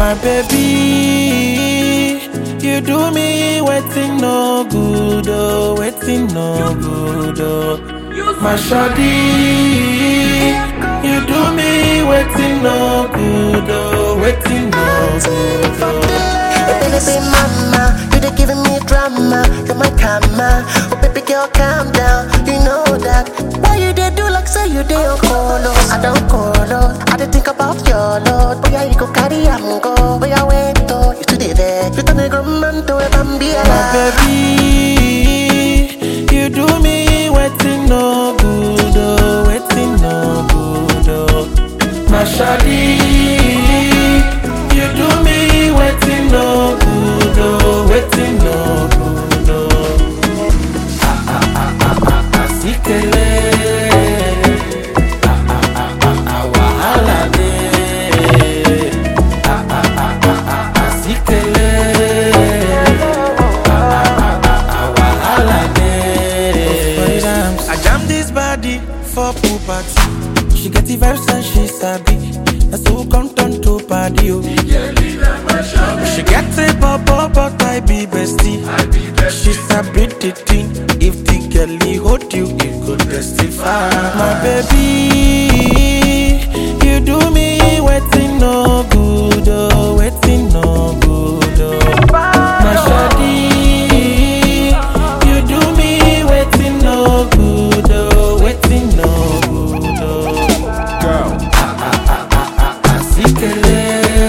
My baby, you do me waiting no good, oh, waiting no good, oh. My shawty, you do me waiting no good, oh, waiting no good, oh. Baby mama, you dey giving me drama, you're my karma. Oh baby girl, calm down, you know that. Why you dey do like say you dey on colo? I don't colo, I dey think about your lord. Boy, you go carry am go, boy, wait oh, you still dey there. You turn a grown man to a bambi. My baby, you do me waiting no good, oh, waiting no good, oh. My shawty, you do me waiting no good, oh, waiting no good, oh. Asikele, wahala de. Asikele, wahala de. I jam this body for pool party. She get the vibes and she sabi. That's who come turn to party, oh. She get a bubble, but I be bestie. She's a pretty thing. If the girlie hold you, it could testify. My baby, you do me waiting no good, oh, waiting no good, oh. My shawty, you do me waiting no good, oh, waiting no good, oh. Girl, Asikele,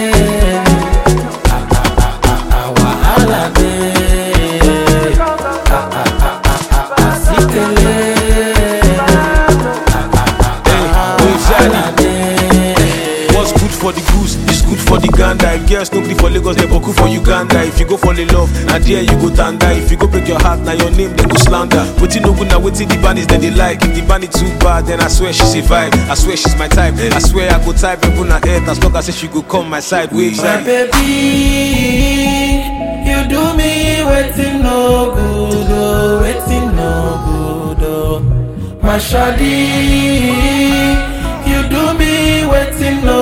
wahala de. Asikele, wahala de. what's good for the goose is good for the gander. If girls no gree for Lagos, they boku for Uganda. If you go fall in love, na there you go tanda. If you go break your heart, na your name they go slander. Wetin no good, na wetin the band is then they like. If the band is too bad, then I swear she's a vibe. I swear she's my type. I swear I go type and put her head as long as say she go come my side. Wait, My baby, you do me waiting no good, oh, waiting no good, oh. My shawty, you do me waiting no